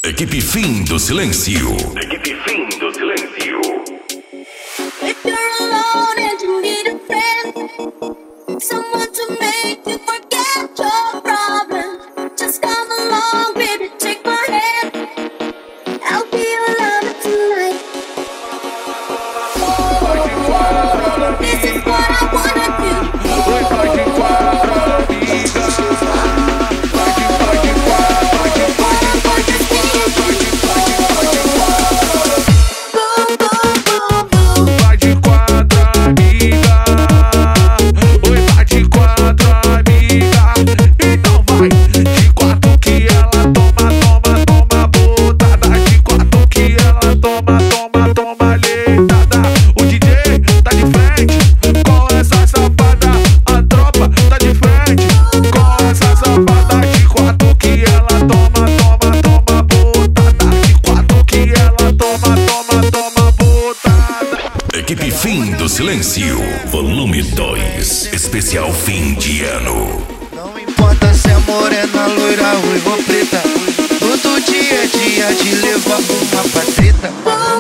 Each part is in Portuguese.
Equipe Fim do Silêncio. Equipe Fim do Silêncio. If you're alone and you need a friend, someone to make you forget your problems, just come along, baby, take my hand. I'll be your lover tonight. Oh, this is what I wanna do. Equipe Fim do Silêncio, volume 2, especial fim de ano. Não importa se é morena, loira, ruiva ou preta, todo dia é dia de levar uma patrita.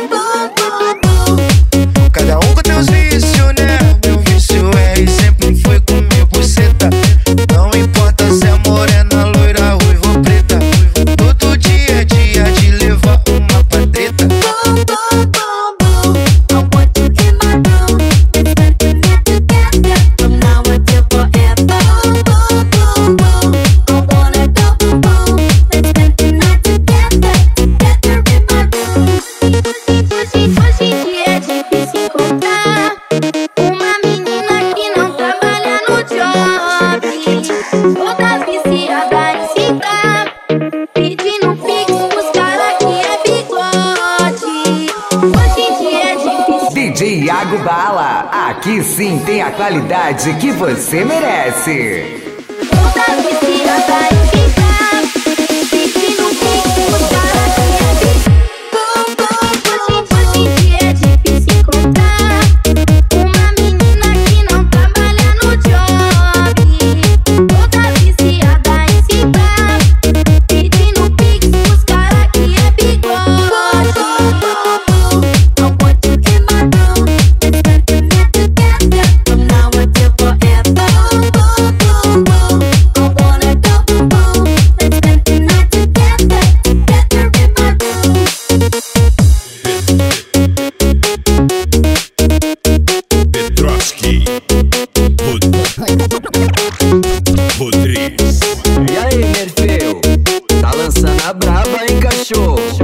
Cada um com teus vícios, né? Meu vício é e sempre foi comer buceta. Não importa se é morena, loira, ruiva ou preta, todo dia é dia de levar uma patrita. DJ Iago Bala, aqui sim tem a qualidade que você merece. E aí, Nerfeu? Tá lançando a braba, hein, cachorro?